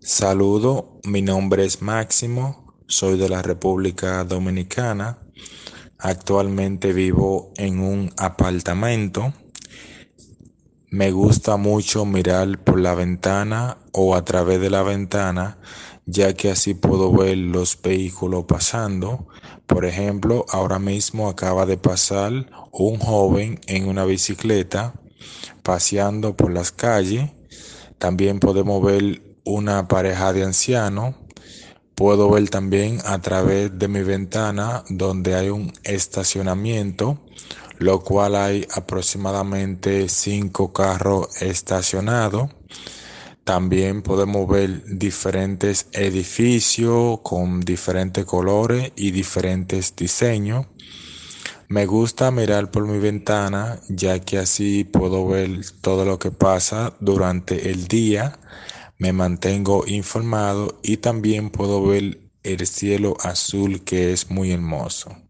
Saludo, mi nombre es Máximo, soy de la República Dominicana. Actualmente vivo en un apartamento. Me gusta mucho mirar por la ventana o a través de la ventana, ya que así puedo ver los vehículos pasando. Por ejemplo, ahora mismo acaba de pasar un joven en una bicicleta paseando por las calles. También podemos ver una pareja de ancianos. Puedo ver también a través de mi ventana donde hay un estacionamiento, lo cual hay aproximadamente 5 carros estacionados. También podemos ver diferentes edificios con diferentes colores y diferentes diseños. Me gusta mirar por mi ventana, ya que así puedo ver todo lo que pasa durante el día. Me mantengo informado y también puedo ver el cielo azul, que es muy hermoso.